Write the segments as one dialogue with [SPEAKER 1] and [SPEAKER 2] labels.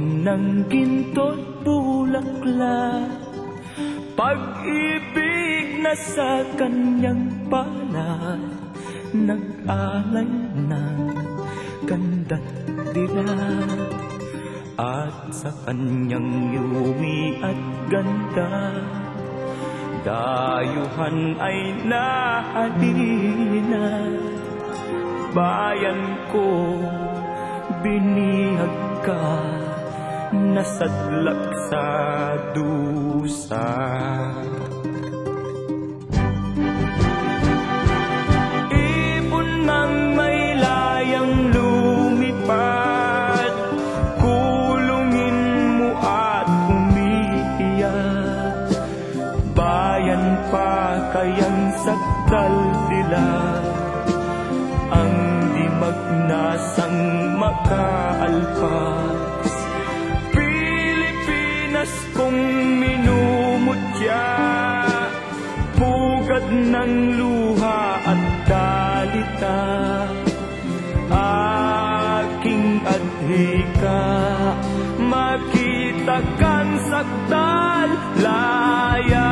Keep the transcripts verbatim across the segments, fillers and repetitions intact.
[SPEAKER 1] ng ginto't bulaklak, pag-ibig na sa kanyang palad, nag-alay ng ganda't dilat. At sa kanyang yumi at ganda, dayuhan ay nahalina. Bayan ko, binihag ka, nasadlak sa dusa. Ibon ng may layang lumipad, kulungin mo at umiiyak. Bayan pa kayang sakdal dilat, ang di magnasang makaalpas. Pilipinas kong minumutya, pugad ng luha at dalita. Aking adhika, makita kang sakdal laya.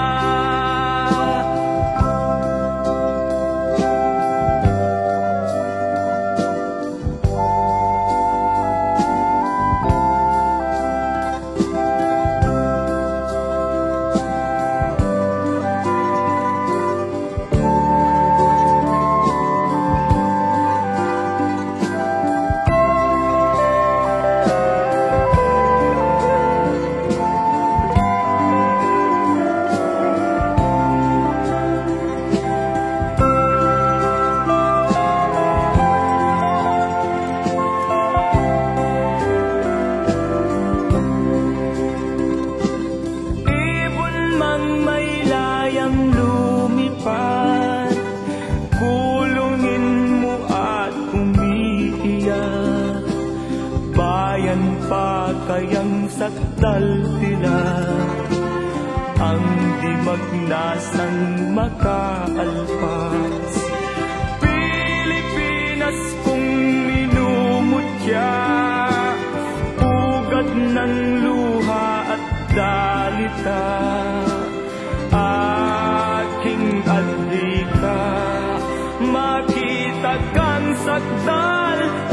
[SPEAKER 1] Kayang sakdal dilat, ang di magnasang makaalpas. Pilipinas kong minumutya, pugad ng luha at dalita. Aking adhika, makita kang sakdal